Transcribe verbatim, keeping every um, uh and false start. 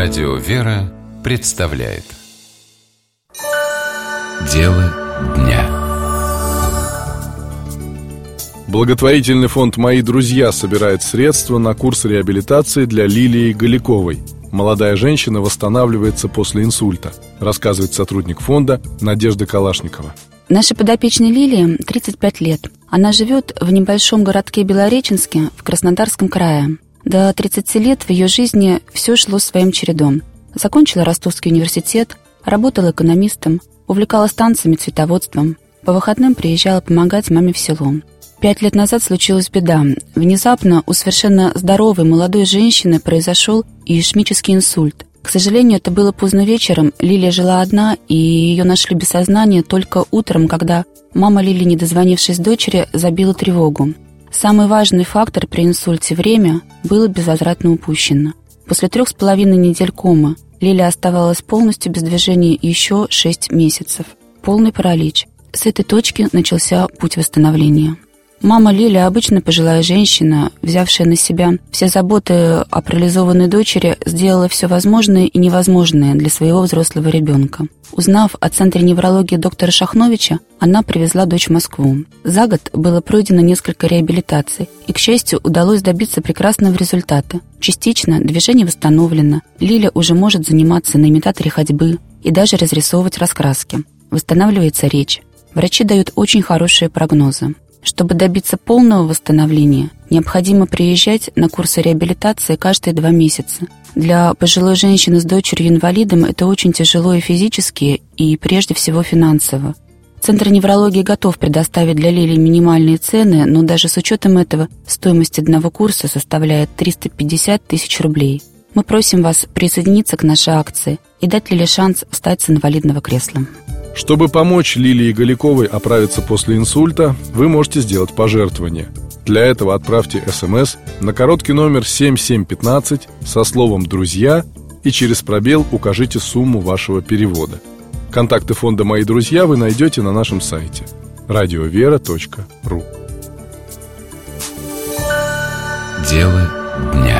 Радио «Вера» представляет Дело дня. Благотворительный фонд «Мои друзья» собирает средства на курс реабилитации для Лилии Голиковой. Молодая женщина восстанавливается после инсульта, рассказывает сотрудник фонда Надежда Калашникова. Нашей подопечной Лилии тридцать пять лет. Она живет в небольшом городке Белореченске в Краснодарском крае. До тридцати лет в ее жизни все шло своим чередом. Закончила Ростовский университет, работала экономистом, увлекалась танцами, цветоводством. По выходным приезжала помогать маме в село. Пять лет назад случилась беда. Внезапно у совершенно здоровой молодой женщины произошел ишемический инсульт. К сожалению, это было поздно вечером. Лилия жила одна, и ее нашли без сознания только утром, когда мама Лилии, не дозвонившись дочери, забила тревогу. Самый важный фактор при инсульте – время – было безвозвратно упущено. После трех с половиной недель комы Лилия оставалась полностью без движения еще шесть месяцев. Полный паралич. С этой точки начался путь восстановления. Мама Лили, обычно пожилая женщина, взявшая на себя все заботы о парализованной дочери, сделала все возможное и невозможное для своего взрослого ребенка. Узнав о центре неврологии доктора Шахновича, она привезла дочь в Москву. За год было пройдено несколько реабилитаций, и, к счастью, удалось добиться прекрасного результата. Частично движение восстановлено, Лиля уже может заниматься на имитаторе ходьбы и даже разрисовывать раскраски. Восстанавливается речь. Врачи дают очень хорошие прогнозы. Чтобы добиться полного восстановления, необходимо приезжать на курсы реабилитации каждые два месяца. Для пожилой женщины с дочерью-инвалидом это очень тяжело и физически, и прежде всего финансово. Центр неврологии готов предоставить для Лилии минимальные цены, но даже с учетом этого стоимость одного курса составляет триста пятьдесят тысяч рублей. Мы просим вас присоединиться к нашей акции и дать Лиле шанс встать с инвалидного кресла. Чтобы помочь Лилии Голиковой оправиться после инсульта, вы можете сделать пожертвование. Для этого отправьте СМС на короткий номер семь семь пятнадцать со словом «Друзья» и через пробел укажите сумму вашего перевода. Контакты фонда «Мои друзья» вы найдете на нашем сайте радио вера точка ру. Дело дня.